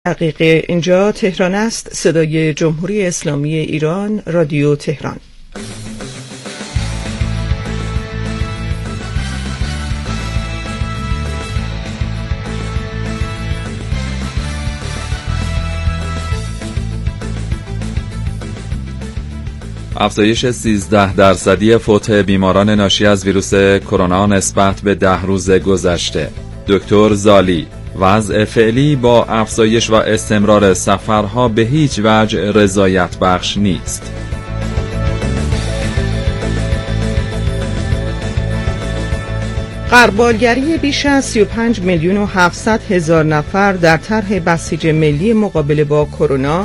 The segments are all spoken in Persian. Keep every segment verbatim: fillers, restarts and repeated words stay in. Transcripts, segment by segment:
دقیقه اینجا تهران است. صدای جمهوری اسلامی ایران، رادیو تهران. افزایش سیزده درصدی فوت بیماران ناشی از ویروس کرونا نسبت به ده روز گذشته. دکتر زالی: وضع فعلی با افزایش و استمرار سفرها به هیچ وجه رضایت بخش نیست. غربالگری بیش از سی و پنج میلیون و هفتصد هزار نفر در طرح بسیج ملی مقابله با کرونا.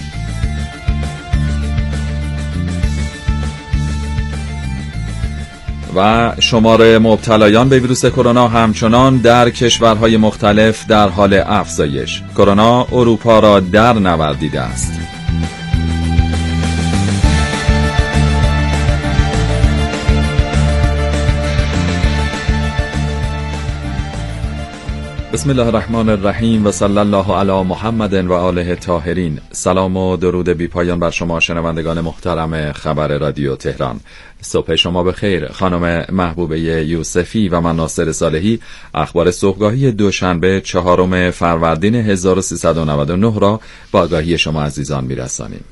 و شمار مبتلایان به ویروس کرونا همچنان در کشورهای مختلف در حال افزایش. کرونا اروپا را در نوردیده است. بسم الله الرحمن الرحیم و صلی الله علی محمد و آله الطاهرین. سلام و درود بی پایان بر شما شنوندگان محترم خبر رادیو تهران. صبح شما بخیر. خانم محبوبه یوسفی و من ناصر صالحی اخبار صبحگاهی دوشنبه چهارم فروردین هزار و سیصد و نود و نه را با آگاهی شما عزیزان میرسانیم.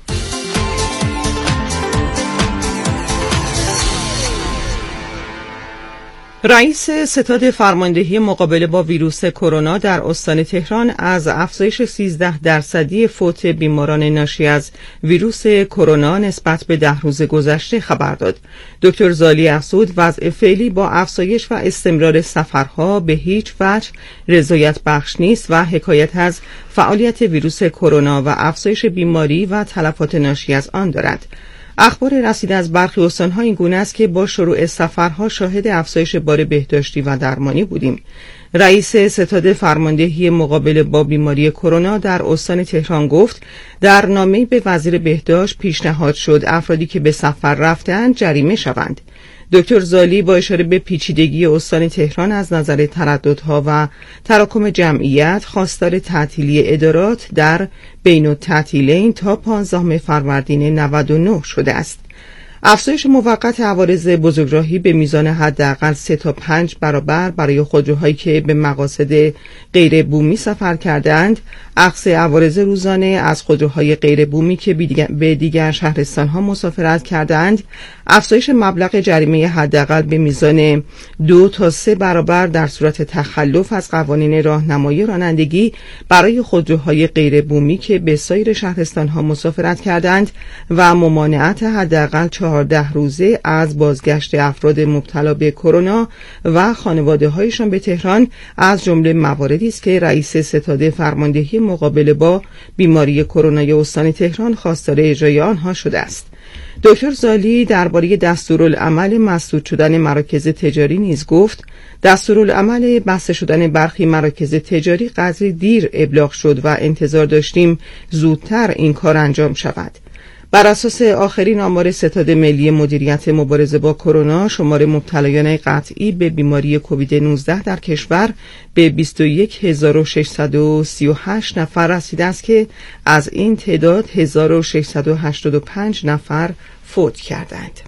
رئیس ستاد فرماندهی مقابله با ویروس کرونا در استان تهران از افزایش سیزده درصدی فوت بیماران ناشی از ویروس کرونا نسبت به ده روز گذشته خبر داد. دکتر زالی افزود وضع فعلی با افزایش و استمرار سفرها به هیچ وجه رضایت بخش نیست و حکایت از فعالیت ویروس کرونا و افزایش بیماری و تلفات ناشی از آن دارد. اخبار رسیده از برخی استان‌ها این گونه است که با شروع سفرها شاهد افزایش بار بهداشتی و درمانی بودیم. رئیس ستاد فرماندهی مقابله با بیماری کرونا در استان تهران گفت در نامه‌ای به وزیر بهداشت پیشنهاد شد افرادی که به سفر رفتند جریمه شوند. دکتر زالی با اشاره به پیچیدگی استان تهران از نظر ترددها و تراکم جمعیت خواستار تعطیلی ادارات در بین التعطیلین تا پانزدهم فروردین نود و نه شده است. افزایش موقت عوارض بزرگراهی به میزان حداقل سه تا پنج برابر برای خودروهایی که به مقاصد غیر بومی سفر کردند، اخذ عوارض روزانه از خودروهای غیر بومی که به دیگر شهرستانها مسافرت کردند، افزایش مبلغ جریمه حداقل به میزان دو تا سه برابر در صورت تخلف از قوانین راهنمایی رانندگی برای خودروهای غیر بومی که به سایر شهرستانها مسافرت کردند و ممانعت حداقل چهارده روزه از بازگشت افراد مبتلا به کرونا و خانواده هایشان به تهران از جمله مواردی است که رئیس ستاد فرماندهی مقابله با بیماری کرونا استان تهران خواستار اجرای آنها شده است. دکتر زالی درباره دستورالعمل مسدود شدن مراکز تجاری نیز گفت دستورالعمل بسته شدن برخی مراکز تجاری قدری دیر ابلاغ شد و انتظار داشتیم زودتر این کار انجام شود. بر اساس آخرین آمار ستاد ملی مدیریت مبارزه با کرونا، شمار مبتلایان قطعی به بیماری کووید نوزده در کشور به بیست و یک هزار و ششصد و سی و هشت نفر رسیده است که از این تعداد هزار و ششصد و هشتاد و پنج نفر فوت کردند.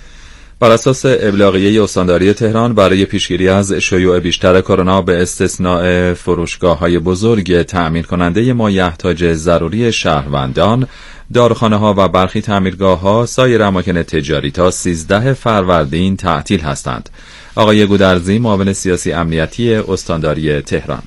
بر اساس ابلاغیه استانداری تهران برای پیشگیری از شیوع بیشتر کرونا به استثناء فروشگاه‌های بزرگ تأمین کننده مایحتاج ضروری شهروندان، داروخانه‌ها و برخی تعمیرگاه‌ها، سایر اماکن تجاری تا سیزده فروردین تعطیل هستند. آقای گودرزی، معاون سیاسی امنیتی استانداری تهران: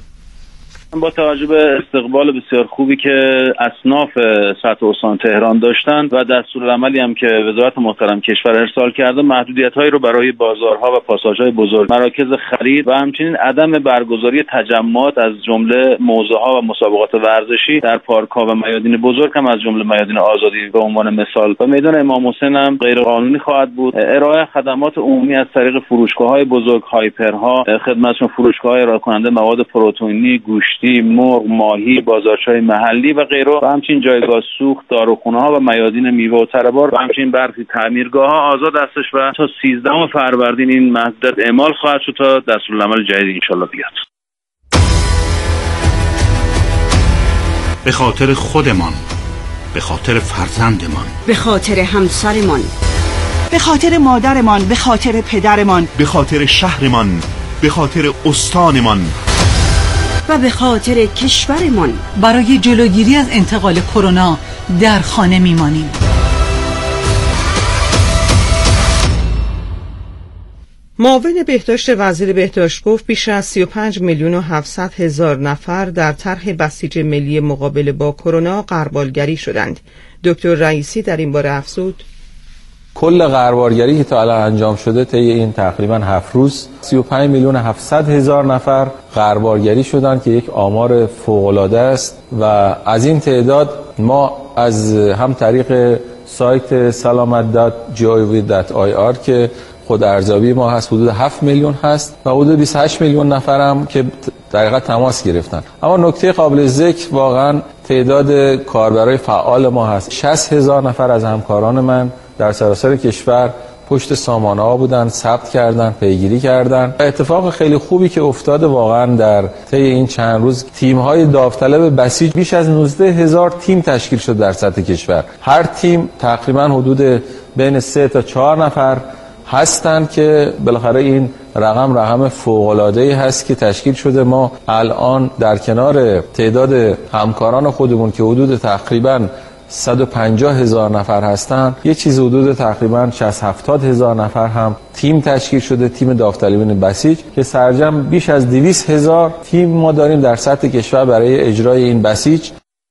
با توجه به استقبال بسیار خوبی که اصناف سطح استان تهران داشتند و دستورالعملی هم که وزارت محترم کشور ارسال کرده، محدودیت‌هایی رو برای بازارها و پاساژهای بزرگ، مراکز خرید و همچنین عدم برگزاری تجمعات از جمله موزه‌ها و مسابقات ورزشی در پارک‌ها و میادین بزرگ هم از جمله میادین آزادی به عنوان مثال و میدان امام حسین هم غیر قانونی خواهد بود. ارائه خدمات عمومی از طریق فروشگاه‌های بزرگ، هایپرها، خدمتشون فروشگاه‌های ارائه کننده مواد پروتئینی، گوشت، مرغ، ماهی، بازارچه‌های محلی و غیره و همچنین جایگاه سوخت، داروخانه‌ها و میادین میوه و تربار و همچنین برخی تعمیرگاه‌ها آزاد هستش و تا سیزدهم فروردین این محدودیت اعمال خواهد شد تا دستورالعمل جدید ان شاءالله بیاد. به خاطر خودمان، به خاطر فرزندمان، به خاطر همسرمان، به خاطر مادرمان، به خاطر پدرمان، به خاطر شهرمان، به خاطر استانمان و به خاطر کشورمان. برای جلوگیری از انتقال کرونا در خانه میمانیم. معاون بهداشت وزیر بهداشت گفت بیش از سی و پنج میلیون و هفتصد هزار نفر در طرح بسیج ملی مقابله با کرونا غربالگری شدند. دکتر رئیسی در این باره افزود: کل غربالگری که تا الان انجام شده طی این تقریبا هفت روز سی و پنج میلیون و هفتصد هزار نفر غربالگری شدند که یک آمار فوق‌العاده است و از این تعداد ما از هم طریق سایت سلامت دات جی او وی دات آی آر که خود ارزیابی ما هست حدود هفت میلیون هست و حدود بیست و هشت میلیون نفر هم که در حقیقت تماس گرفتن. اما نکته قابل ذکر واقعا تعداد کاربرای فعال ما هست. شصت هزار نفر از همکاران من در سراسر کشور پشت سامانه ها بودن، ثبت کردن، پیگیری کردن. اتفاق خیلی خوبی که افتاده واقعا در طی این چند روز، تیم های داوطلب بسیج بیش از نوزده هزار تیم تشکیل شد در سطح کشور. هر تیم تقریبا حدود بین سه تا چهار نفر هستند که بالاخره این رقم رقم فوق‌العاده‌ای هست که تشکیل شده. ما الان در کنار تعداد همکاران خودمون که حدود تقریبا صد و پنجاه هزار نفر هستند، یه چیز حدود تقریبا شصت هفتاد هزار نفر هم تیم تشکیل شده، تیم داوطلبان بسیج که سرجم بیش از دویست هزار تیم ما داریم در سطح کشور برای اجرای این بسیج.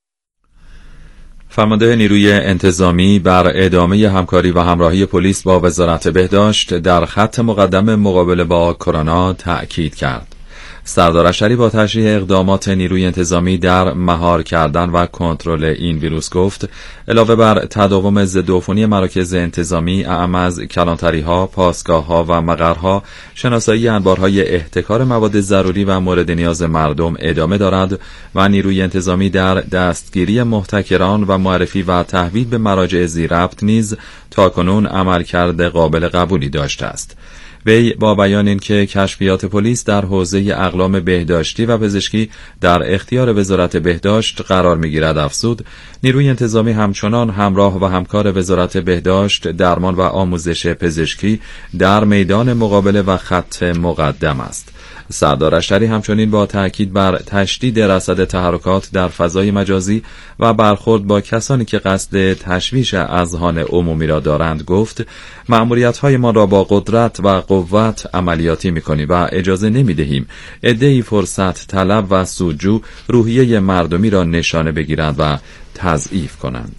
فرمانده نیروی انتظامی بر ادامه همکاری و همراهی پلیس با وزارت بهداشت در خط مقدم مقابله با کرونا تأکید کرد. سردار اشری با تشریح اقدامات نیروی انتظامی در مهار کردن و کنترل این ویروس گفت علاوه بر تداوم ضدعفونی مراکز انتظامی، اعم از کلانتری‌ها، پاسگاه‌ها و مقرها، شناسایی انبارهای احتکار مواد ضروری و مورد نیاز مردم ادامه دارد و نیروی انتظامی در دستگیری محتکران و معرفی و تحویل به مراجع ذی‌ربط نیز تاکنون عملکرد قابل قبولی داشته است. وی با بیان اینکه کشفیات پلیس در حوزه اقلام بهداشتی و پزشکی در اختیار وزارت بهداشت قرار می‌گیرد افزود نیروی انتظامی همچنان همراه و همکار وزارت بهداشت، درمان و آموزش پزشکی در میدان مقابله و خط مقدم است. سردار اشری همچنین با تأکید بر تشدید رصد تحرکات در فضای مجازی و برخورد با کسانی که قصد تشویش اذهان عمومی را دارند گفت مأموریت‌های ما را با قدرت و قوت عملیاتی می‌کنیم و اجازه نمی‌دهیم عده‌ای فرصت طلب و سودجو روحیه مردمی را نشانه بگیرند و تضعیف کنند.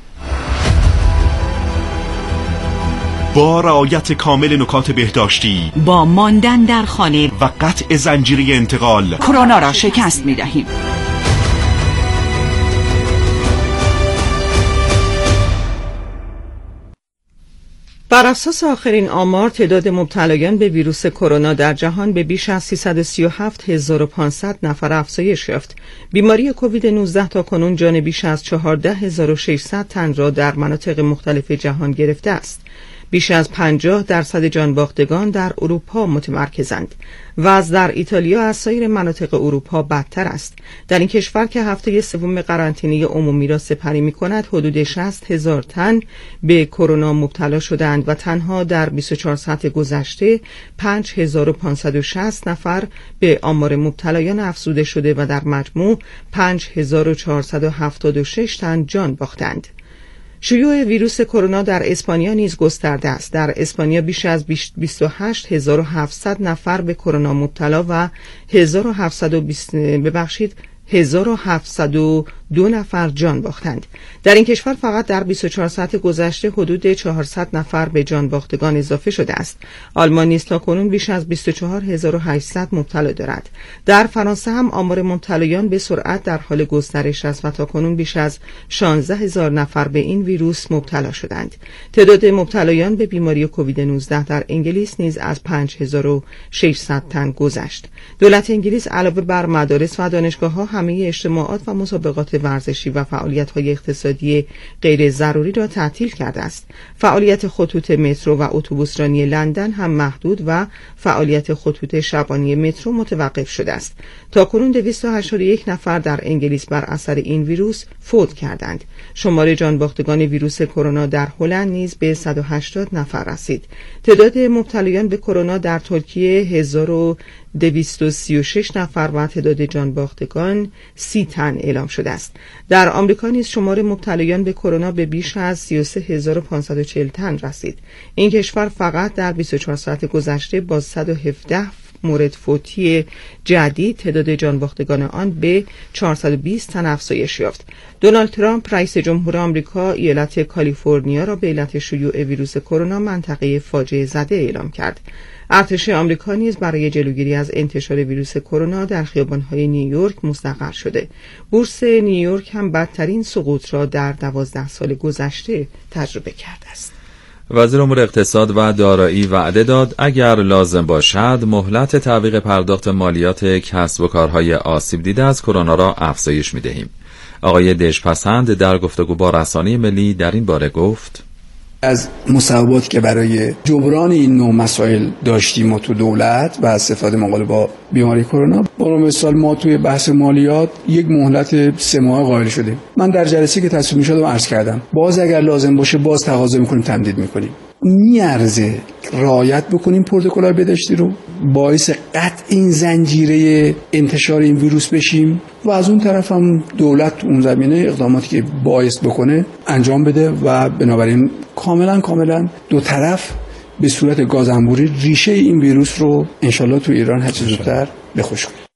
با رعایت کامل نکات بهداشتی، با ماندن در خانه و قطع زنجیره انتقال، کرونا را شکست می‌دهیم. بر اساس آخرین آمار تعداد مبتلایان به ویروس کرونا در جهان به بیش از سیصد و سی و هفت هزار و پانصد نفر افزایش یافت. بیماری کووید نوزده تا کنون جان بیش از چهارده هزار و ششصد تن را در مناطق مختلف جهان گرفته است. بیش از پنجاه درصد جانباختگان در اروپا متمرکزند. وضع در ایتالیا از سایر مناطق اروپا بدتر است. در این کشور که هفته سوم قرنطینه عمومی را سپری می‌کند، حدود شصت هزار تن به کرونا مبتلا شدند و تنها در بیست و چهار ساعت گذشته پنج هزار و پانصد و شصت نفر به آمار مبتلایان افزوده شده و در مجموع پنج هزار و چهارصد و هفتاد و شش تن جان باختند. شیوع ویروس کرونا در اسپانیا نیز گسترده است. در اسپانیا بیش از بیست و هشت هزار و هفتصد نفر به کرونا مبتلا و هزار و هفتصد و بیست ببخشید هزار و هفتصد و دو نفر جان باختند. در این کشور فقط در بیست و چهار ساعت گذشته حدود چهارصد نفر به جان باختگان اضافه شده است. آلمان نیز تاکنون بیش از بیست و چهار هزار و هشتصد مبتلا دارد. در فرانسه هم آمار مبتلایان به سرعت در حال گسترش است و تاکنون بیش از شانزده هزار نفر به این ویروس مبتلا شدند. تعداد مبتلایان به بیماری کووید نوزده در انگلیس نیز از پنج هزار و ششصد تن گذشت. دولت انگلیس علاوه بر مدارس و دانشگاه‌ها همه اجتماعات و مسابقات ورزشی و فعالیت‌های اقتصادی غیر ضروری را تعطیل کرده است. فعالیت خطوط مترو و اتوبوسرانی لندن هم محدود و فعالیت خطوط شبانه مترو متوقف شده است. تاکنون دویست و هشتاد و یک نفر در انگلیس بر اثر این ویروس فوت کردند. شمار جانباختگان ویروس کرونا در هلند نیز به صد و هشتاد نفر رسید. تعداد مبتلایان به کرونا در ترکیه هزار و دویست و سی و شش نفر و تعداد جانباختگان سی تن اعلام شده است. در آمریکا نیز شمار مبتلایان به کرونا به بیش از سی و سه هزار و پانصد و چهل تن رسید. این کشور فقط در بیست و چهار ساعت گذشته با صد و هفده مورد فوتی جدید تعداد جانباختگان آن به چهارصد و بیست تن افزایش یافت. دونالد ترامپ رئیس جمهور آمریکا ایالت کالیفرنیا را به علت شیوع ویروس کرونا منطقه فاجعه زده اعلام کرد. ارتش آمریکا نیز برای جلوگیری از انتشار ویروس کرونا در خیابان‌های نیویورک مستقر شده. بورس نیویورک هم بدترین سقوط را در دوازده سال گذشته تجربه کرده است. وزیر امور اقتصاد و دارایی وعده داد اگر لازم باشد مهلت تعویق پرداخت مالیات کسب و کارهای آسیب دیده از کرونا را افزایش می‌دهیم. آقای دژپسند در گفتگو با رسانه ملی در این باره گفت: از مصوباتی که برای جبران این نوع مسائل داشتیم و تو دولت و استفاده مقابل با بیماری کرونا، برای مثال ما توی بحث مالیات یک مهلت سه ماه قائل شدیم. من در جلسه که تصمیم شد و عرض کردم باز اگر لازم باشه باز تقاضا می‌کنیم، تمدید می‌کنیم. میارزه رعایت بکنیم پروتکل‌های بهداشتی رو، باعث قطع این زنجیره انتشار این ویروس بشیم و از اون طرف هم دولت اون زمینه اقداماتی که باعث بکنه انجام بده و بنابراین کاملا کاملا دو طرف به صورت گازانبوری ریشه این ویروس رو انشالله تو ایران هر چه زودتر بخوش کنیم.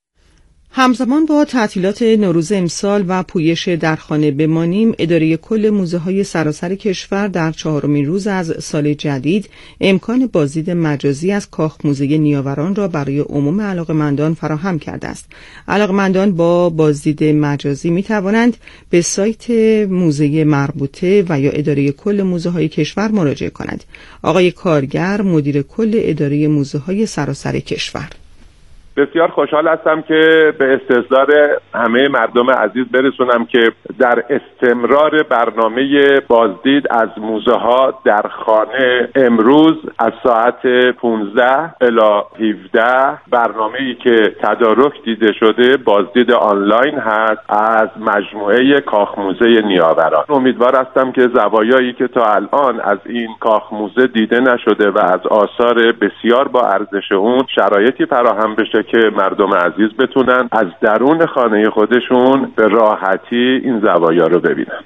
همزمان با تعطیلات نوروز امسال و پویش در خانه بمانیم، اداره کل موزه‌های سراسر کشور در چهارمین روز از سال جدید امکان بازدید مجازی از کاخ موزه نیاوران را برای عموم علاقه‌مندان فراهم کرده است. علاقه‌مندان با بازدید مجازی می توانند به سایت موزه مربوطه و یا اداره کل موزه‌های کشور مراجعه کنند. آقای کارگر، مدیر کل اداره موزه‌های سراسر کشور: بسیار خوشحال هستم که به استحضار همه مردم عزیز برسونم که در استمرار برنامه بازدید از موزه ها در خانه امروز از ساعت پانزده الی هفده برنامه‌ای که تدارک دیده شده بازدید آنلاین هست از مجموعه کاخ موزه نیاوران. امیدوار هستم که زوایایی که تا الان از این کاخ موزه دیده نشده و از آثار بسیار با ارزش اون شرایطی فراهم بشه که مردم عزیز بتونن از درون خانه خودشون به راحتی این زوایا رو ببینن.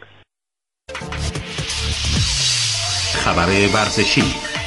خبر ورزشی.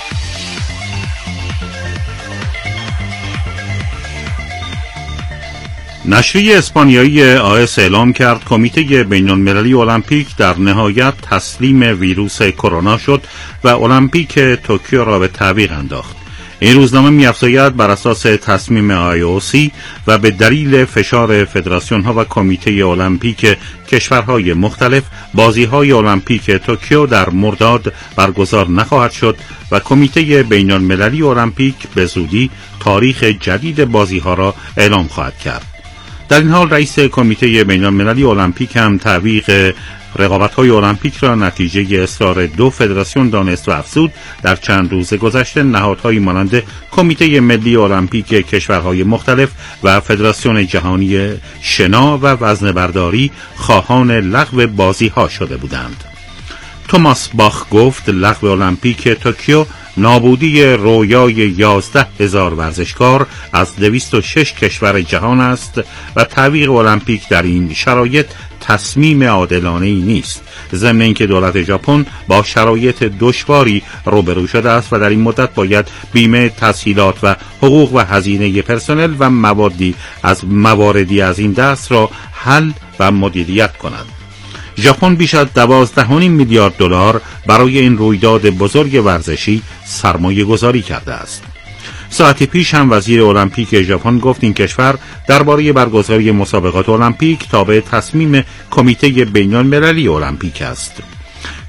نشریه اسپانیایی آس اعلام کرد کمیته بین‌المللی المپیک در نهایت تسلیم ویروس کرونا شد و المپیک توکیو را به تعویق انداخت. این روزنامه می‌افزاید بر اساس تصمیم آی او سی و به دلیل فشار فدراسیون‌ها و کمیته المپیک کشورهای مختلف بازی‌های المپیک توکیو در مرداد برگزار نخواهد شد و کمیته بین‌المللی المپیک به زودی تاریخ جدید بازی‌ها را اعلام خواهد کرد. در این حال رئیس کمیته بین‌المللی المپیک هم تعویق رقابت‌های المپیک را نتیجه اصرار دو فدراسیون دانست و افزود. در چند روز گذشته نهادهایی مانند کمیته ملی المپیک کشورهای مختلف و فدراسیون جهانی شنا و وزنه‌برداری خواهان لغو بازی‌ها شده بودند. توماس باخ گفت لغو المپیک توکیو نابودی رویای یازده هزار ورزشکار از دویست و شش کشور جهان است و تعویق المپیک در این شرایط تصمیم عادلانه‌ای نیست. ضمن اینکه دولت ژاپن با شرایط دشواری روبرو شده است و در این مدت باید بیمه تسهیلات و حقوق و هزینه پرسنل و موادی از مواردی از این دست را حل و مدیریت کند. ژاپن بیش از دوازده و نیم میلیارد دلار برای این رویداد بزرگ ورزشی سرمایه گذاری کرده است. ساعتی پیش هم وزیر المپیک ژاپن گفت این کشور درباره برگزاری مسابقات المپیک تابع تصمیم کمیته بین‌المللی المپیک است.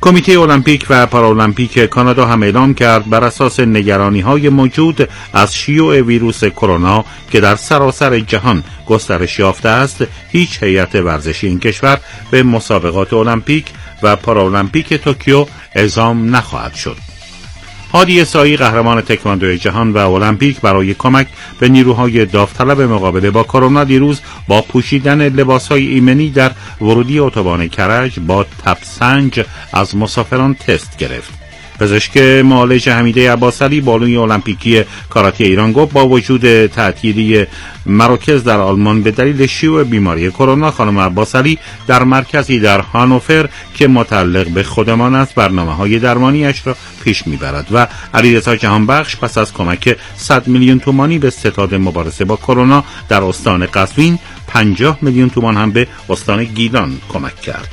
کمیته المپیک و پارالمپیک کانادا هم اعلام کرد بر اساس نگرانی‌های موجود از شیوع ویروس کرونا که در سراسر جهان گسترش یافته است، هیچ هیئت ورزشی این کشور به مسابقات المپیک و پارالمپیک توکیو اعزام نخواهد شد. هادی سایی، قهرمان تکواندو جهان و المپیک، برای کمک به نیروهای داوطلب مقابله با کرونا دیروز با پوشیدن لباسهای ایمنی در ورودی اتوبان کرج با تبسنج از مسافران تست گرفت. پزشک معالج حمیده عباسعلی، بانوی المپیکی کاراته ایران، گفت با وجود تعطیلی مراکز در آلمان به دلیل شیوع بیماری کرونا، خانم عباسعلی در مرکزی در هانوفر که متعلق به خودمان است برنامه‌های درمانیش را پیش می‌برد و علیرضا جهانبخش پس از کمک صد میلیون تومانی به ستاد مبارزه با کرونا در استان قزوین، پنجاه میلیون تومان هم به استان گیلان کمک کرد.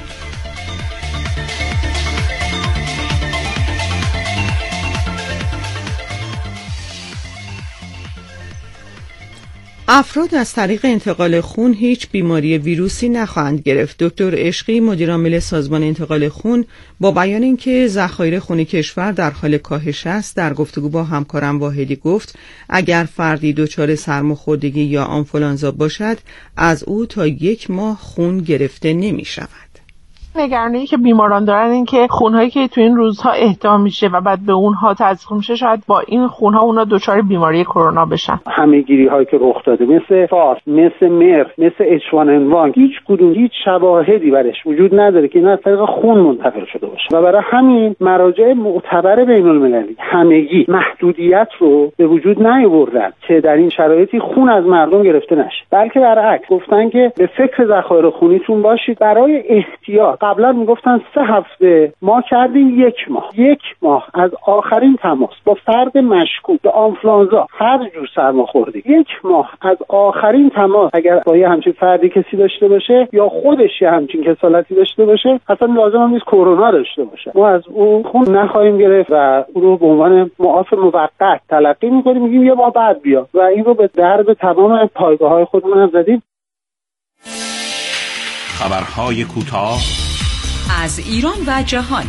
افراد از طریق انتقال خون هیچ بیماری ویروسی نخواهند گرفت. دکتر عشقی، مدیر عامل سازمان انتقال خون، با بیان اینکه ذخایر خون کشور در حال کاهش است، در گفتگو با همکارم واحدی گفت اگر فردی دچار سرماخوردگی یا آنفولانزا باشد، از او تا یک ماه خون گرفته نمی شود. نگرانی که بیماران دارن این که خونهایی که تو این روزها اهدا میشه و بعد به اونها تزریق میشه، شاید با این خونها اونا دچار بیماری کرونا بشن. همه‌گیری هایی که رخ داده مثل فاس، مثل مر، مثل اچ وان ان وان، هیچ کدوم هیچ شواهدی برش وجود نداره که اینا از طریق خون منتقل شده باشه و برای همین مراجع معتبر بین المللی همگی محدودیت رو به وجود نیاوردن که در این شرایطی خون از مردم گرفته نشه، بلکه برعکس گفتن که به فکر ذخایر خونیتون باشید. برای احتیاط قبلا میگفتن سه هفته، ما کردیم یک ماه. یک ماه از آخرین تماس با فرد مشکوک به آنفولانزا، هر جور سرماخوردگی، یک ماه از آخرین تماس اگر با یه همچین فردی کسی داشته باشه یا خودش یه همچین کسالتی داشته باشه، اصلا لازم هم نیست کرونا داشته باشه، ما از اون خون نخواهیم گرفت و اون رو به عنوان معاف موقت تلقی میکنیم، میگیم یه ماه بعد بیا و این رو به درب تمام پایگاه‌های خودمون هم زدیم. خبرهای کوتاه از ایران و جهان.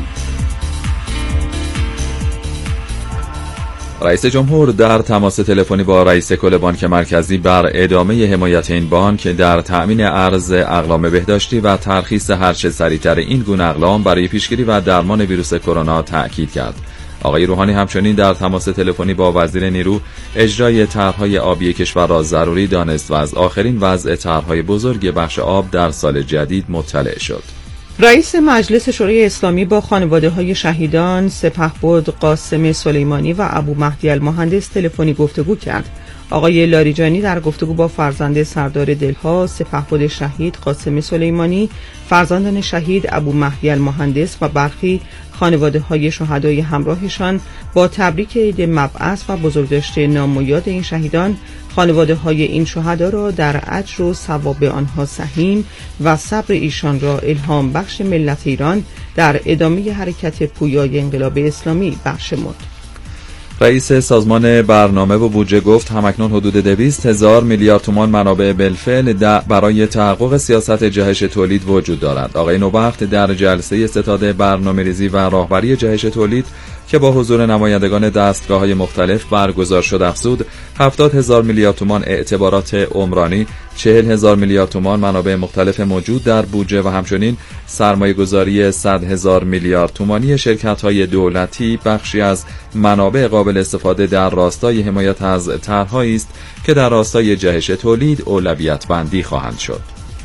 رئیس جمهور در تماس تلفنی با رئیس کل بانک مرکزی بر ادامه حمایت این بانک در تأمین ارز اقلام بهداشتی و ترخیص هرچه سریعتر این گونه اقلام برای پیشگیری و درمان ویروس کرونا تأکید کرد. آقای روحانی همچنین در تماس تلفنی با وزیر نیرو اجرای طرح‌های آبی کشور را ضروری دانست و از آخرین وضع طرح‌های بزرگ بخش آب در سال جدید مطلع شد. رئیس مجلس شورای اسلامی با خانواده‌های شهیدان سپهبد قاسم سلیمانی و ابو مهدی المهندس تلفنی گفتگو کرد. آقای لاریجانی در گفتگو با فرزند سردار دلها سپهبد شهید قاسم سلیمانی، فرزندان شهید ابو مهدی المهندس و برخی خانواده‌های شهدای همراهشان با تبریک عید مبعث و بزرگداشت نام و یاد این شهیدان، خانواده‌های این شهدا را در اجر و ثواب آنها سهیم و صبر ایشان را الهام بخش ملت ایران در ادامه حرکت پویای انقلاب اسلامی بخشمود. رئیس سازمان برنامه و بودجه گفت همکنون حدود دویست هزار میلیارد تومان منابع بالفعل برای تحقق سیاست جهش تولید وجود دارد. آقای نوبخت در جلسه ستاد برنامه‌ریزی و راهبری جهش تولید که با حضور نمایندگان دستگاه‌های مختلف برگزار شد افزود هفتاد هزار میلیارد تومان اعتبارات عمرانی، چهل هزار میلیارد تومان منابع مختلف موجود در بودجه و همچنین سرمایه‌گذاری صد هزار میلیارد تومانی شرکت‌های دولتی بخشی از منابع قابل استفاده در راستای حمایت از طرح‌هایی است که در راستای جهش تولید اولویت بندی خواهند شد.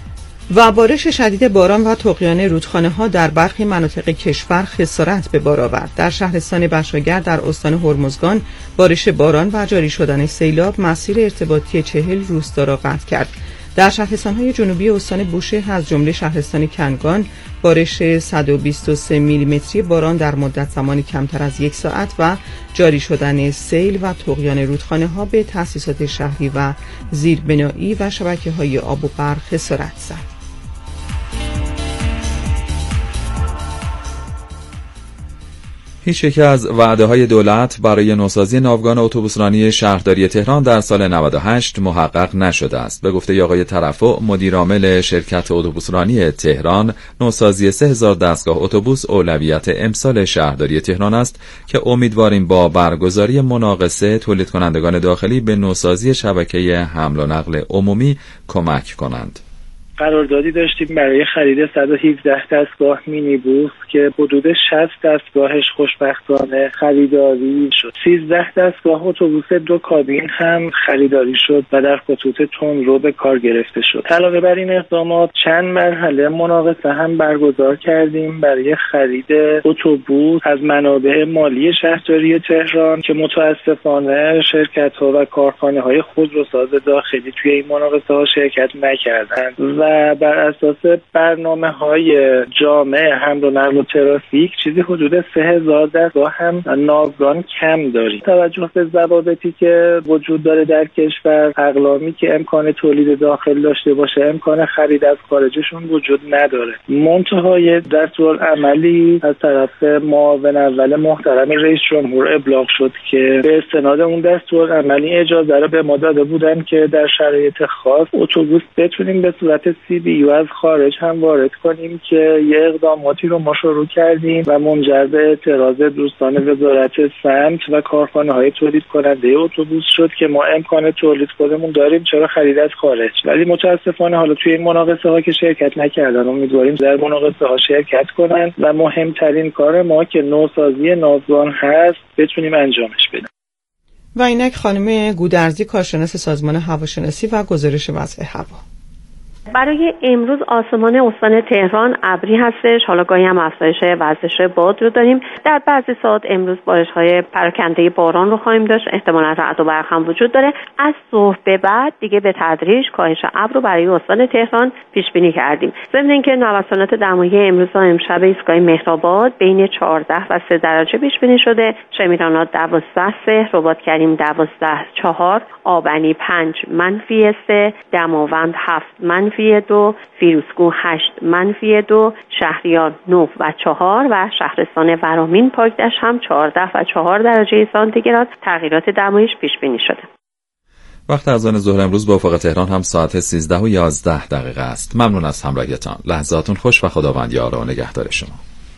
و بارش شدید باران و طغیان رودخانه‌ها در برخی مناطق کشور خسارت به بار آورد. در شهرستان بشاگر در استان هرمزگان بارش باران و جاری شدن سیلاب مسیر ارتباطی چهل روستا را قطع کرد. در شهرستان‌های جنوبی استان بوشهر از جمله شهرستان کنگان بارش صد و بیست و سه میلیمتری باران در مدت زمانی کمتر از یک ساعت و جاری شدن سیل و طغیان رودخانه‌ها به تأسیسات شهری و زیربنایی و شبکه‌های آب و برق خسارت زد. هیچ یک از وعده‌های دولت برای نوسازی ناوگان اتوبوسرانی شهرداری تهران در سال نود و هشت محقق نشده است. به گفته آقای ترفع، مدیرعامل شرکت اتوبوسرانی تهران، نوسازی سه هزار دستگاه اتوبوس اولویت امسال شهرداری تهران است که امیدواریم با برگزاری مناقصه تولید کنندگان داخلی به نوسازی شبکه حمل و نقل عمومی کمک کنند. قراردادی داشتیم برای خرید صد و هفده دستگاه مینی بوس که حدود شصت دستگاهش خوشبختانه خریداری شد. سیزده دستگاه اتوبوس دو کابین هم خریداری شد و در خطوط تندرو به کار گرفته شد. علاوه بر این اقدامات چند مرحله مناقصه هم برگزار کردیم برای خرید اتوبوس از منابع مالی شهرداری تهران که متاسفانه شرکت‌ها و کارخانه‌های خودروساز داخلی توی این مناقصه‌ها شرکت نکردند و بر اساس برنامه‌های جامع حمل و نقل و ترافیک چیزی حدود سه هزار دستگاه هم ناوگان کم داریم. توجه به ضوابطی که وجود داره در کشور، اقلامی که امکان تولید داخل داشته باشه امکان خرید از خارجشون وجود نداره. منتهای دستورالعملی از طرف معاون اول محترم رئیس جمهور ابلاغ شد که به استناد اون دستورالعملی اجازه رو به ما داده بودن که در شرایط خاص اتوبوس بتونیم به صورت سی بی یو از خارج هم وارد کنیم که یه اقداماتی رو ما شروع کردیم و منجر به اعتراض دوستان وزارت سمت و کارخانه‌های تولید کننده اتوبوس شد که ما امکان تولید خودمون داریم، چرا خرید از خارج؟ ولی متاسفانه حالا توی این مناقصه ها که شرکت نکردن، امیدواریم در مناقصه ها شرکت کنن و مهمترین کار ما که نوسازی ناوگان هست بتونیم انجامش بدیم. و اینک خانم گودرزی، کارشناس سازمان هواشناسی و گزارش وضع هوا. برای امروز آسمان استان تهران ابری هستش، حالا گاهی هم افزایش وزش باد رو داریم. در بعضی ساعت امروز بارش‌های پراکنده باران رو خواهیم داشت، احتمالاً رعد و برق هم وجود داره. از صبح به بعد دیگه به تدریج کاهش ابر رو برای استان تهران پیش بینی کردیم. ضمن اینکه نوسانات دمایی امروز و امشب ایستگاه مهرآباد بین چهارده و سه درجه پیش بینی شده. شمیرانات دوازده سه، رباط کریم دوازده چهار، آبنی پنج منفی سه، دماوند هفت منفی دو، فیروزکوه هشت منفی دو، شهریار نه و چهار و شهرستان ورامین پاکدشت هم چهارده و چهار درجه سانتیگراد تغییرات دمایش پیش بینی شده. وقت اذان ظهر امروز با افق تهران هم ساعت سیزده و یازده دقیقه است. ممنون از همراهیتان. لحظاتون خوش و خداوند یار و نگهدار شما.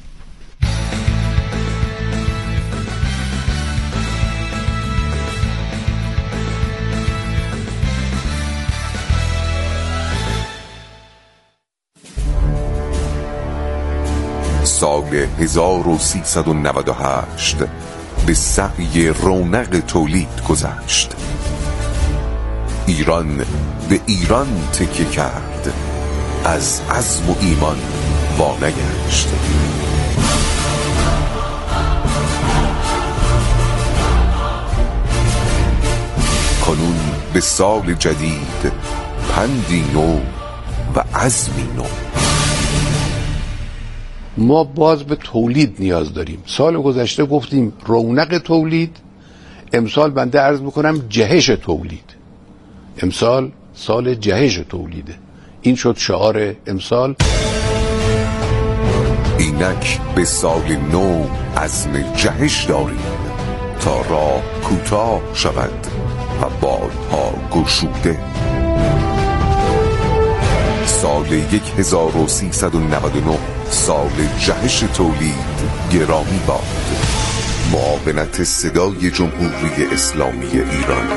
سال هزار و سیصد و نود و هشت به سعی رونق تولید گذشت. ایران به ایران تکیه کرد، از عزم و ایمان وانگشت. کنون به سال جدید پندی نو و عزمی نو. ما باز به تولید نیاز داریم. سال گذشته گفتیم رونق تولید، امسال بنده عرض میکنم جهش تولید. امسال سال جهش تولیده. این شد شعار امسال. اینک به سال نو عزم جهش داریم تا راه کوتاه شود و بارها گشوده. سال یک هزار و سیصد و نود و نه سال جهش تولید گرامی باد. معاونت صدای جمهوری اسلامی ایران.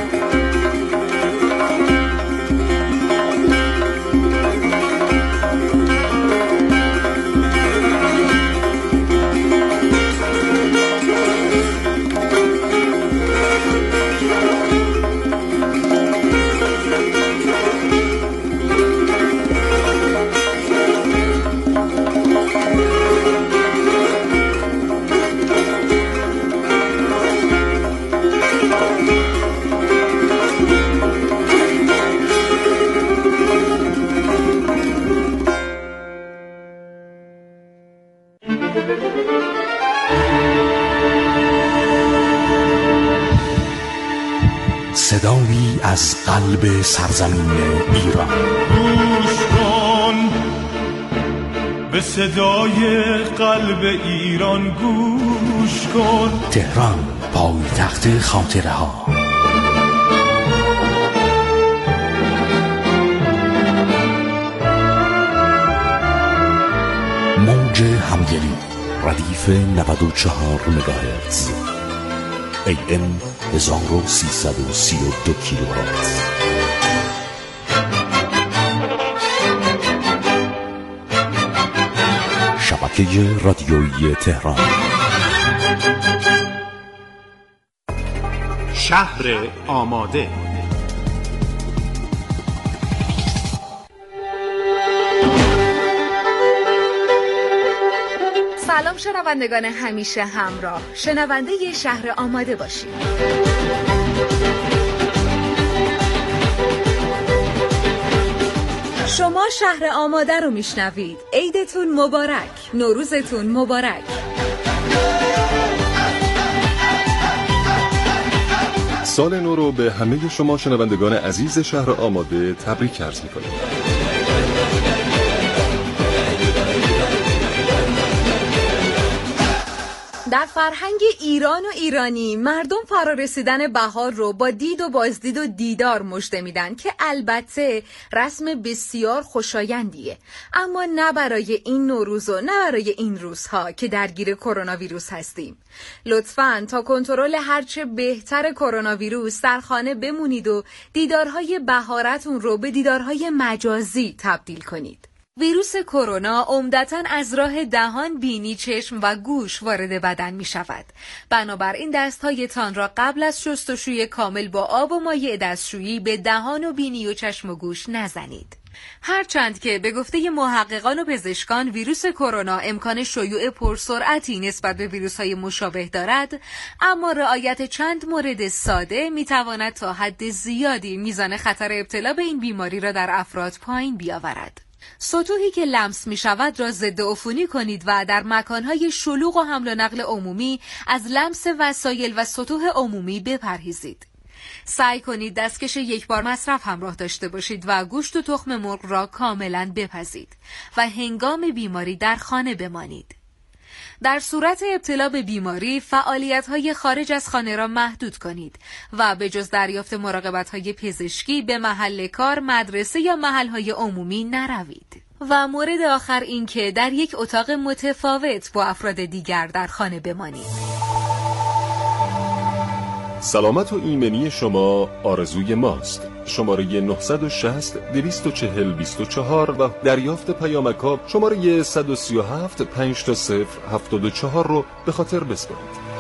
صدایی از قلب سرزمین ایران. گوش کن به صدای قلب ایران گوش کن. تهران، پایتخت خاطره ها. موج همگلی ردیف نود و چهار مگاهرتز، ای ام هزار و سیصد و سی و دو کیلوهرتز. شبکه رادیویی تهران. شهر آماده. سلام شنوندگان همیشه همراه، شنونده ی شهر آماده باشید. شما شهر آماده رو میشنوید. عیدتون مبارک، نوروزتون مبارک. سال نو رو به همه شما شنوندگان عزیز شهر آماده تبریک عرض می‌کنیم. در فرهنگ ایران و ایرانی مردم فرارسیدن بهار رو با دید و بازدید و دیدار مژده میدن که البته رسم بسیار خوشایندیه، اما نه برای این نوروز و نه برای این روزها که درگیر کرونا ویروس هستیم. لطفاً تا کنترل هرچه بهتر کرونا ویروس در خانه بمونید و دیدارهای بهارتون رو به دیدارهای مجازی تبدیل کنید. ویروس کرونا عمدتاً از راه دهان، بینی، چشم و گوش وارد بدن می شود. بنابراین دستهایتان را قبل از شستشوی کامل با آب و مایع دستشویی به دهان و بینی و چشم و گوش نزنید. هرچند که به گفته محققان و پزشکان ویروس کرونا امکان شیوع پرسرعتی نسبت به ویروس‌های مشابه دارد، اما رعایت چند مورد ساده می‌تواند تا حد زیادی میزان خطر ابتلا به این بیماری را در افراد پایین بیاورد. سطوحی که لمس می شود را ضد عفونی کنید و در مکانهای شلوغ و حمل و نقل عمومی از لمس وسایل و سطوح عمومی بپرهیزید. سعی کنید دستکش یک بار مصرف همراه داشته باشید و گوشت و تخم مرغ را کاملا بپزید و هنگام بیماری در خانه بمانید. در صورت ابتلا به بیماری فعالیت‌های خارج از خانه را محدود کنید و به جز دریافت مراقبت‌های پزشکی به محل کار، مدرسه یا محل‌های عمومی نروید. و مورد آخر این که در یک اتاق متفاوت با افراد دیگر در خانه بمانید. سلامت و ایمنی شما آرزوی ماست. شماره نه شش صفر دو چهار صفر بیست و چهار و دریافت پیامک‌ها شماره صد و سی و هفت پنج تا صفر هفتاد و چهار رو به خاطر بسپارید.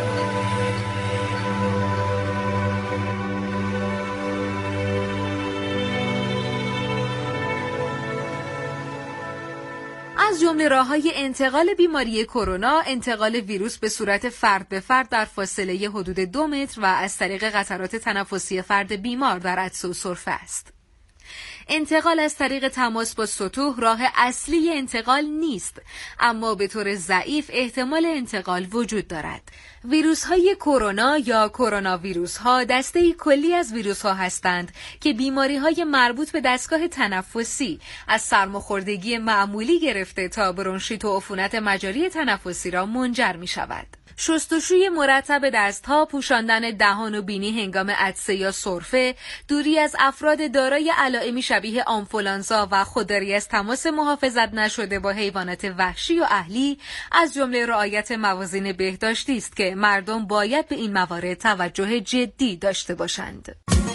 از جمله راه‌های انتقال بیماری کرونا، انتقال ویروس به صورت فرد به فرد در فاصله حدود دو متر و از طریق قطرات تنفسی فرد بیمار در عطسه و سرفه است. انتقال از طریق تماس با سطوح راه اصلی انتقال نیست، اما به طور ضعیف احتمال انتقال وجود دارد. ویروس های کرونا یا کرونا ویروس ها دسته کلی از ویروس ها هستند که بیماری های مربوط به دستگاه تنفسی از سرماخوردگی معمولی گرفته تا برونشیت و عفونت مجاری تنفسی را منجر می شود. شستشوی مرتب دستها، پوشاندن دهان و بینی هنگام عطسه یا سرفه، دوری از افراد دارای علائمی شبیه آنفولانزا و خودداری از تماس محافظت نشده با حیوانات وحشی و اهلی از جمله رعایت موازین بهداشتی است که مردم باید به این موارد توجه جدی داشته باشند.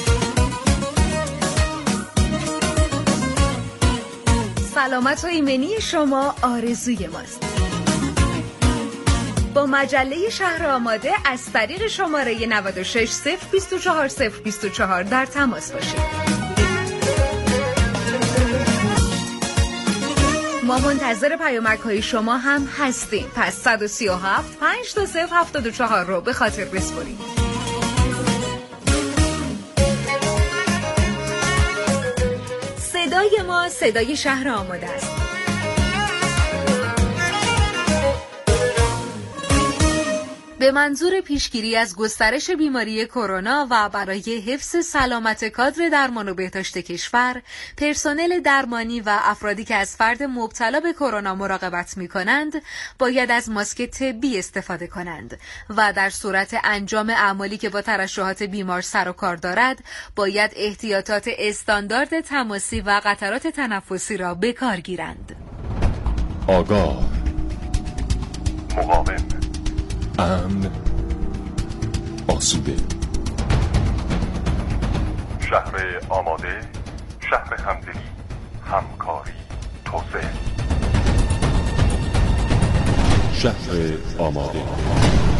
سلامت و ایمنی شما آرزوی ماست. با مجله شهر آماده از طریق شماره نه شش صفر بیست و چهار صفر بیست و چهار در تماس باشید. ما منتظر پیامک های شما هم هستیم. پس صد و سی و هفت پنج تا صفر هفتاد و چهار رو به خاطر بسپارید. صدای ما صدای شهر آماده است. به منظور پیشگیری از گسترش بیماری کرونا و برای حفظ سلامت کادر درمان و بهداشت کشور، پرسنل درمانی و افرادی که از فرد مبتلا به کرونا مراقبت می‌کنند باید از ماسک طبی استفاده کنند و در صورت انجام اعمالی که با ترشحات بیمار سر و کار دارد باید احتیاطات استاندارد تماسی و قطرات تنفسی را به کار گیرند. آگاه، مقاوم، امن، آسوده. شهر آماده، شهر همدلی، همکاری، توسعه. شهر آماده.